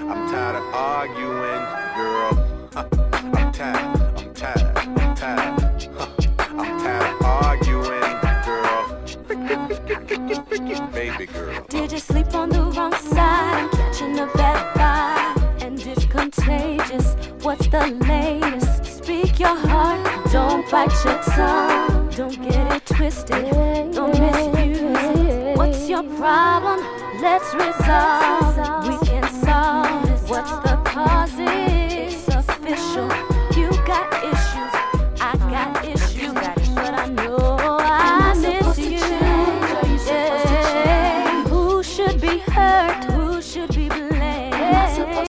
I'm tired of arguing, girl. I'm tired of arguing, girl. Baby girl. Did you sleep on the wrong side? I'm catching a bad vibe, and it's contagious. What's the latest? Speak your heart, don't bite your tongue. Don't get it twisted, don't misuse it. What's your problem? Let's resolve. We can solve.